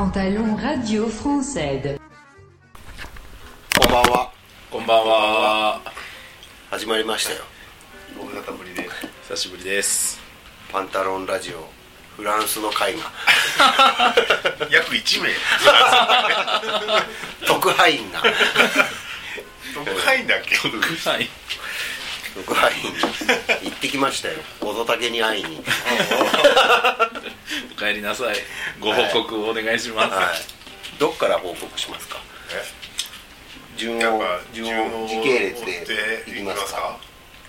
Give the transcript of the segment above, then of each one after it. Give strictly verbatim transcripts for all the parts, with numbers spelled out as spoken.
Pantalon Radio Française。 こんばんは。 こんばんは。 始まりましたよ。 ご無沙汰ぶりで久しぶりです。 パンタロンラジオフランスの会が約いちめい特派員が特派員だっけ。 特派員特派員行ってきましたよ。乙武に会いにお帰りなさい。ご報告をお願いします、 はいはい、どっから報告しますか。順を順を時系列でいきますか。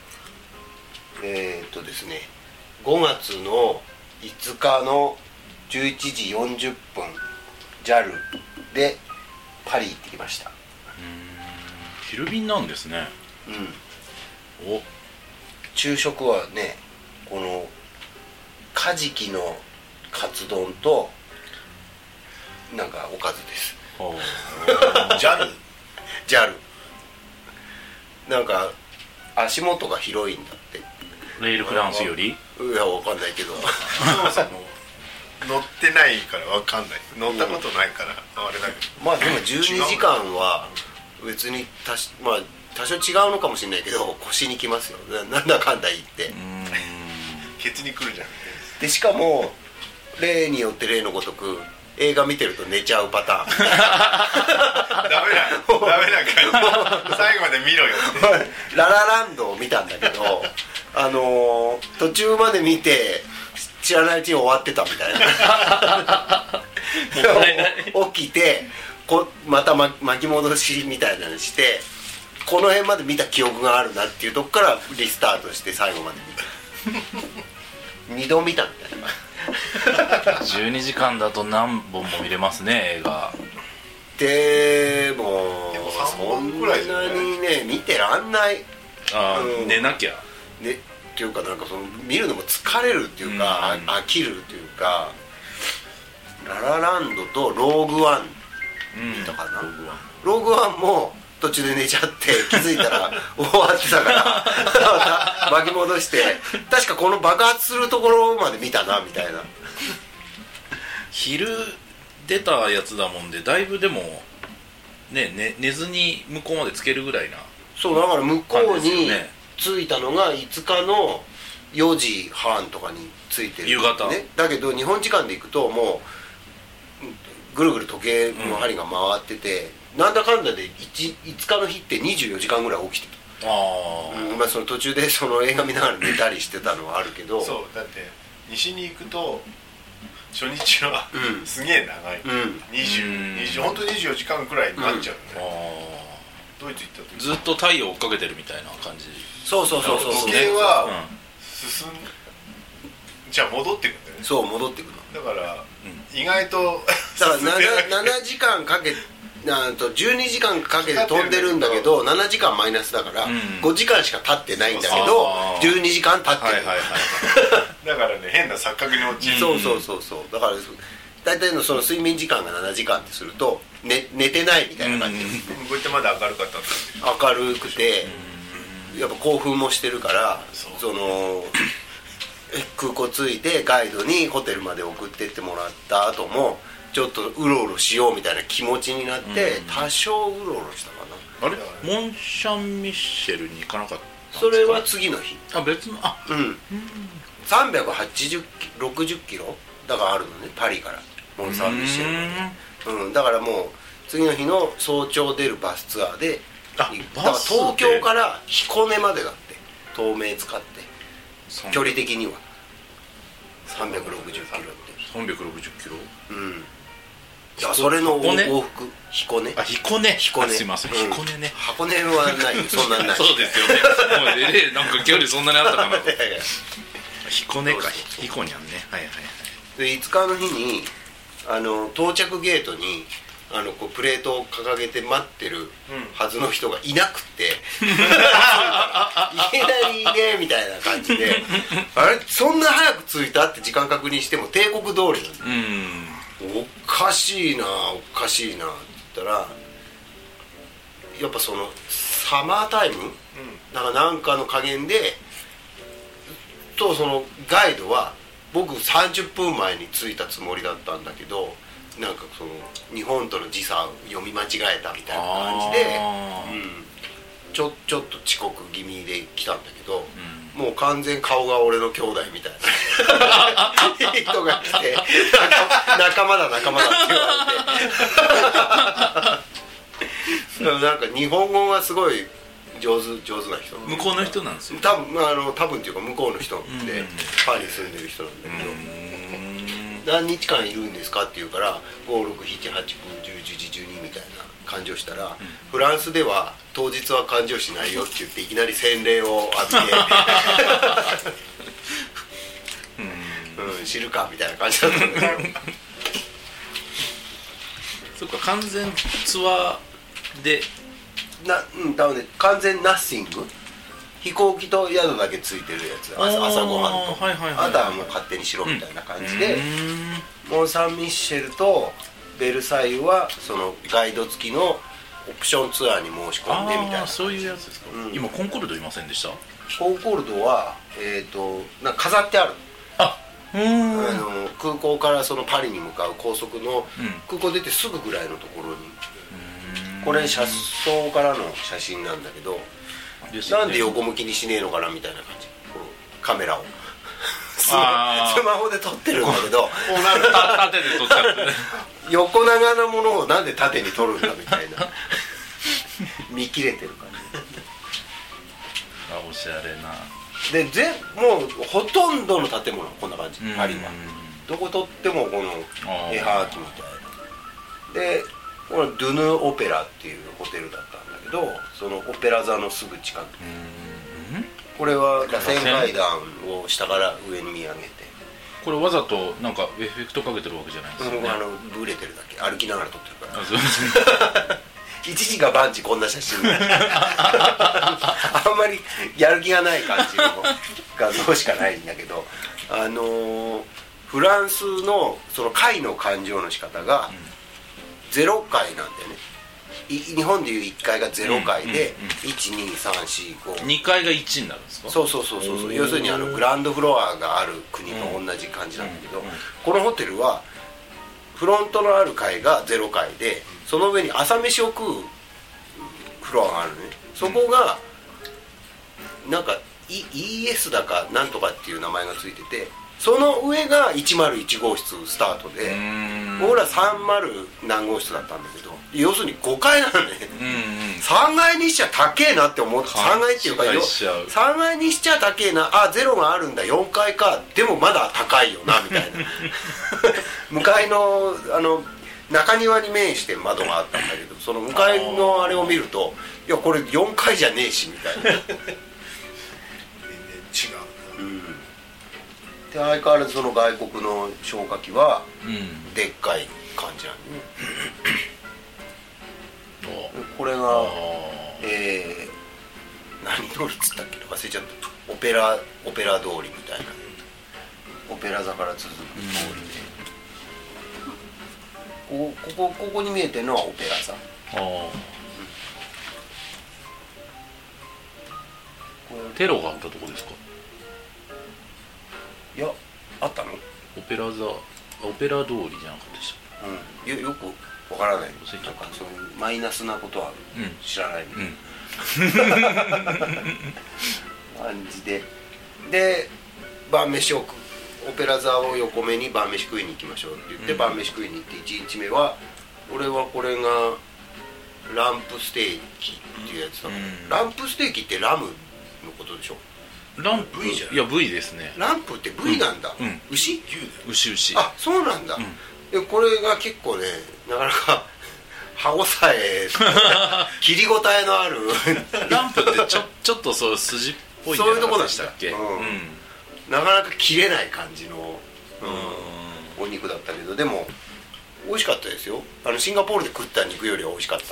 えー、っとですねごがつのいつかのじゅういちじよんじゅっぷん ジャル でパリ行ってきました。 うーん、昼便なんですね。 うん。 お昼食はね、このカジキのカツ丼となんかおかずです。 ジャルジャル なんか足元が広いんだって。 レールフランスより。 いやわかんないけどそもそも乗ってないからわかんない。乗ったことないからあれだけど、 まあでもじゅうにじかんは別にたし、まあ、多少違うのかもしれないけど腰にきますよ。なんだかんだ言って。 うーんケツに来るじゃん。 でしかも例によって例のごとく映画見てると寝ちゃうパターンダメだダメだから最後まで見ろよってララランドを見たんだけどあのー、途中まで見て知らないうちに終わってたみたいな起きてこまた、ま、巻き戻しみたいなのしてこの辺まで見た記憶があるなっていうとこからリスタートして最後まで見たにど見たみたいなじゅうにじかんだと何本も見れますね、映画。 でもでもさんそぼんんぐらいじゃないなにね見てらんない。 あ、 うん、 寝なきゃ。 ね、っていうかなんかその見るのも疲れるっていうか、 うん、 飽きるっていうか。ララランドとローグワン見たかな、うん、ローグワンも途中で寝ちゃって気づいたら終わってたからまた巻き戻して確かこの爆発するところまで見たなみたいな。 昼出たやつだもんでだいぶでもね、ね寝ずに向こうまでつけるぐらいな。 そうだから向こうに着いたのがいつかのよじはんとかに着いてる、 夕方ね、だけど日本時間で行くともうぐるぐる時計の針が回ってて、うん、なんだかんだで いつ, いつかの日ってにじゅうよじかんぐらい起きてた。 あ、 うんまあ、その途中でその映画見ながら寝たりしてたのはあるけどそうだって西に行くと初日は、うん、すげえ長い、うん、にじゅう、にじゅう本当ににじゅうよじかんくらいになっちゃうね、うん、あドイツ行った時ずっと太陽追っかけてるみたいな感じ。 そうそうそうそう時計は進んじゃあ戻ってくんだよね。 そう戻ってくのだから、うん、意外とだから 7, ななじかんかけなんとじゅうにじかんかけて飛んでるんだけどななじかんマイナスだから、うん、ごじかんしか経ってないんだけどじゅうにじかん経ってる、はいはいはいだからね変な錯覚に陥る。 そうそうそうそうだから大体のその睡眠時間がななじかんってすると、ね、寝てないみたいな感じで、うん、 こうやってまだ明るかったんです明るくて、うん、やっぱ興奮もしてるからその空港着いてガイドにホテルまで送ってってもらった後もちょっとうろうろしようみたいな気持ちになって、うん、多少うろうろしたかな。 あれモンシャンミッシェルに行かなかったんですか。 それは次の日。 あ別のあうん、うん、さんびゃくはちじゅう、ろくじゅっキロだからあるのねパリからモン・サン・ミッシェルまで、うん、だからもう次の日の早朝出るバスツアーでだから東京から彦根までだって東名使って距離的にはさんびゃくろくじゅっキロってさんびゃくろくじゅっキロ。 うんいやそれの往復彦根あ彦根彦根すいません、うん、彦根ね箱根はないそんなないそうですよねもうえなんか距離そんなにあったかなと彦根か彦根あんねはいはいはいでいつかの日にあの到着ゲートにあのこうプレートを掲げて待ってるはずの人がいなくて、うん、いきなりねみたいな感じであれそんな早く着いたって時間確認しても帝国通りなんだ、うん、おかしいなおかしいなって言ったらやっぱそのサマータイム、うん、なんかなんかの加減でとそのガイドは僕さんじゅっぷんまえに着いたつもりだったんだけどなんかその日本との時差を読み間違えたみたいな感じで、うん、ちょ, ちょっと遅刻気味で来たんだけど、うん、もう完全顔が俺の兄弟みたいな人が来て仲間だ仲間だって言われてなんか日本語がすごい上手上手な人、 向こうの人なんですよ。 多分あの多分っていうか向こうの人で、うん、パリに住んでる人なんだけど、うん、何日間いるんですかって言うからご、ろく、しち、はち、きゅう、じゅう、じゅういち、じゅうにみたいな感じをしたら、うん、フランスでは当日は感情しないよって言っていきなり洗礼を浴びてうん、うん、知るかみたいな感じだったんだけどそっか、完全ツアーでな、うん、多分ね、完全ナッシング、飛行機と宿だけついてるやつ、朝, 朝ごはんと、はいはいはいはい、あとはもう勝手にしろみたいな感じで、うん、モン・サン・ミッシェルとベルサイユはそのガイド付きのオプションツアーに申し込んでみたいな。 そういうやつですか、うん、今コンコルドいませんでした？ コンコルドは、えーと、なんか飾ってある。 あうーん、 あの空港からそのパリに向かう高速の、うん、空港出てすぐぐらいのところに、これ車窓からの写真なんだけど、なんで横向きにしねえのかなみたいな感じ、こうカメラをスマホで撮ってるんだけど縦で撮っちゃって横長なものをなんで縦に撮るんだみたいな見切れてる感じあ、おしゃれなで、ぜもうほとんどの建物はこんな感じ、パリはどこ撮ってもこの絵はがきみたいなで、これドゥヌオペラっていうホテルだったんだけど、そのオペラ座のすぐ近く、うん、これは螺旋階段を下から上に見上げて、 これわざとなんかエフェクトかけてるわけじゃないんですよね、 うん、あのブレてるだけ、歩きながら撮ってるから。あ、そうです一時が万事こんな写真あんまりやる気がない感じの画像しかないんだけど、あのー、フランスのその階の勘定の仕方が、うん、ゼロかいなんだよね。日本でいういっかいがゼロかいで、うんうんうん、いち、に、さん、よん、ごにかいがいちになるんですか？ そうそうそうそう、要するにあのグランドフロアがある国と同じ感じなんだけど、うんうんうん、このホテルはフロントのある階がゼロかいで、その上に朝飯を食うフロアがあるね。そこがなんか イーエス だかなんとかっていう名前がついてて、その上がいちまるいち号室スタートで、僕らさんまる何号室だったんだけど、要するにごかいなのね。うん、うん、さんがいにしちゃ高えなって思って、さんがいっていうかよさんがいにしちゃ高えな、あ、ゼロがあるんだ、よんかいか、でもまだ高いよなみたいな向かいのあの中庭に面して窓があったんだけど、その向かいのあれを見ると、いやこれよんかいじゃねえしみたいな全然違う、うん、で相変わらずその外国の消火器はでっかい感じなんでね、うん、これが、えー、何通りっつったっけ、忘れちゃった、オペラオペラ通りみたいな、オペラ座から続く通りで、ここ、ここ、ここに見えてるのはオペラ座。あ、 うん、テロがあったとこですか？ いや、あったの？ オペラ座、オペラ通りじゃなかったでした。 うん、よ, よくわからない。なんかそういうマイナスなことは知らない、うん、感じで、で晩飯を食う。オペラ座を横目に晩飯食いに行きましょうって言って、うん、晩飯食いに行っていちにちめは俺はこれがランプステーキっていうやつだ、うん、ランプステーキってラムのことでしょ？ ランプ V じゃん。いや V ですね。 ランプって V なんだ、うんうん、牛？ 牛牛。 あ、そうなんだ、うん、でこれが結構ね、なかなか歯応え切り応えのあるランプってちょ, ちょっとそう筋っぽいんじゃなかったでしたっけ？ そういうとこだった、うんうん、なかなか切れない感じの、うん、お肉だったけど、でも美味しかったですよ。あのシンガポールで食った肉よりは美味しかった。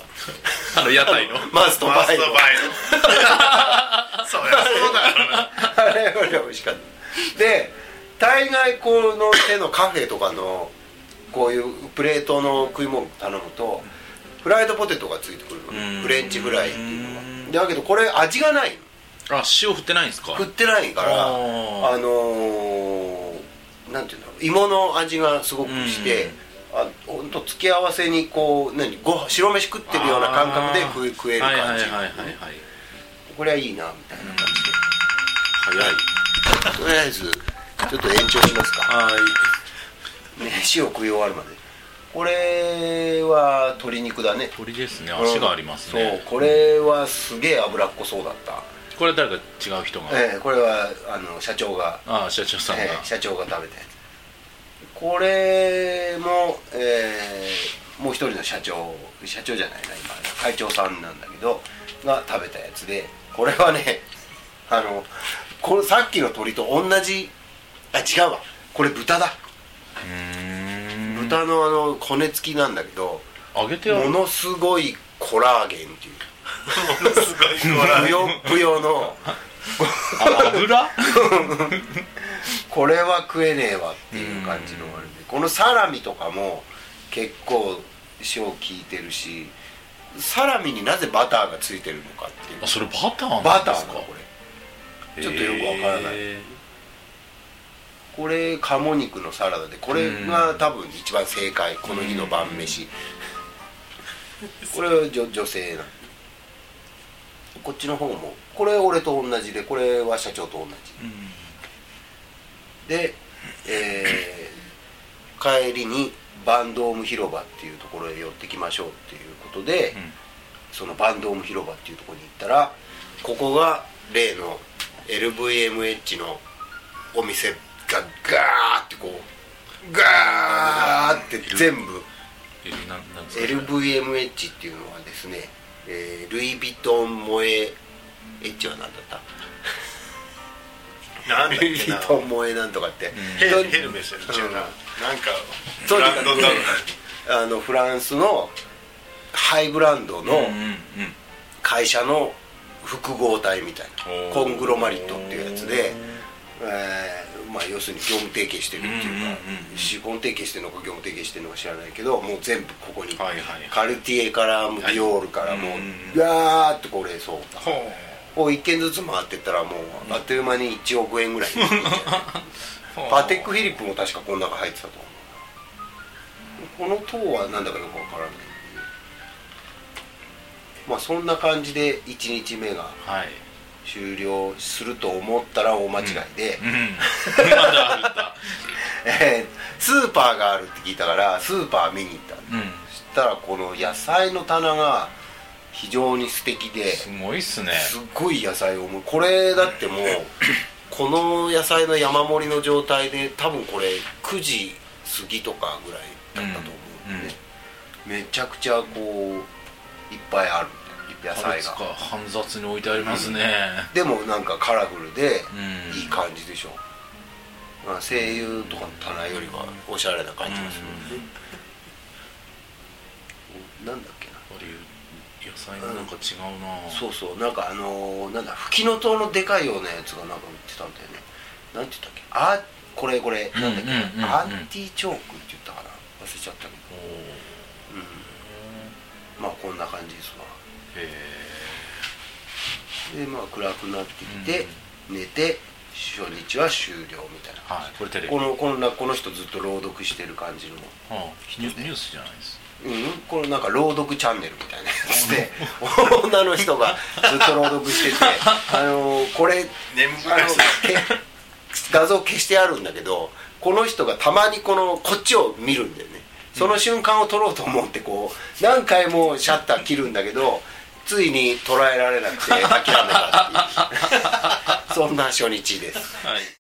あの屋台のマストバイのそうや、そうだよね。 あれよりは美味しかった。で、大概この手のカフェとかのこういうプレートの食い物頼むとフライドポテトがついてくるの、フレンチフライっていうのが。だけどこれ味がないの。 あ、塩振ってないんですか？ 振ってないから、あのー、なんていうんだろう、芋の味がすごくして、ああほんと付け合わせにこう何ご白飯食ってるような感覚で食え食える感じ、 はいはいはいはいはい、 これはいいなみたいな感じで、早いとりあえずちょっと延長しますか。 はい、 飯を食い終わるまで。これは鶏肉だね。 鶏ですね。足がありますね、 うん、そうこれはすげえ脂っこそうだった。 これは誰か違う人が、 ええ、これはあの社長が、 ああ社長さんが、 ええ、社長が食べたやつ。これも、えー、もう一人の社長社長じゃないな今会長さんなんだけどが食べたやつで、これはねあのこのさっきの鶏と同じ、あ違うわ、これ豚だ。 うーん、 豚のあの骨付きなんだけど、 揚げてある、 ものすごいコラーゲンっていうものすごいコラーゲンぷよぷよの油これは食えねえわっていう感じのあれで、このサラミとかも結構塩効いてるし、サラミになぜバターがついてるのかっていう。 あ、それバターなんですか。 バターなのこれ、ちょっとよくわからない。これ鴨肉のサラダで、これが多分一番正解、この日の晩飯。これは 女, 女性なの。こっちの方もこれ俺と同じで、これは社長と同じ、うん、で、えー、帰りにバンドーム広場っていうところへ寄ってきましょうっていうことで、うん、そのバンドーム広場っていうところに行ったら、ここが例の エルブイエムエイチ のお店がガーってこうガーって全部 エルブイエムエイチ っていうのはですね、えー、ルイ・ヴィトン萌えエッチは何だったなんだっけな、 ルイ・ヴィトン萌えなんとかって、うん、 ヘ, ヘルメスやる、うん、なんかブランドだ、ね、あのフランスのハイブランドの会社の複合体みたいな、コングロマリットっていうやつで、えーまあ、要するに業務提携してるっていうか、資本提携してるのか業務提携してるのか知らないけど、もう全部ここに、はいはい、カルティエからディオールからもうガーッとこれそうこう一軒ずつ回ってったらもうあっという間にいちおくえんぐらいにパテックフィリップも確かこの中入ってたと思う。この塔はなんだかよくわからない。まあそんな感じでいちにちめが終了すると思ったら大間違いで、うんうん、えー、スーパーがあるって聞いたからスーパー見に行った、うん、そしたらこの野菜の棚が非常に素敵で、 すごいっすね。 すっごい野菜を、これだってもうこの野菜の山盛りの状態で多分これくじ過ぎとかぐらいだったと思うんで、ね、うんうん、めちゃくちゃこういっぱいある野菜が煩雑に置いてありますね、 うん、でもなんかカラフルでいい感じでしょ、うん、まあ、声優とかの棚よりはおしゃれな感じがする、うん、なんだっけな、 野菜のなんか違うな、 うん、そうそう、なんかあのー、なんだフキノトウのでかいようなやつがなんか売ってたんだよね。なんて言ったっけ、あこれこれなんだっけ、うんうんうんうん、アンティチョークって言ったかな、忘れちゃったけど、うん、まあこんな感じですわ。へでまあ暗くなってきて、うん、寝て初日は終了みたいな、はい、これテレビこのこんなこの人ずっと朗読してる感じの、 はあ、ニュースじゃないです。 うん、これなんか朗読チャンネルみたいなやつで女の人がずっと朗読しててあのー、これあの画像消してあるんだけど、この人がたまにこのこっちを見るんだよね。その瞬間を撮ろうと思ってこう何回もシャッター切るんだけど、ついに捉えられなくて諦めたっていうそんな初日です。はい。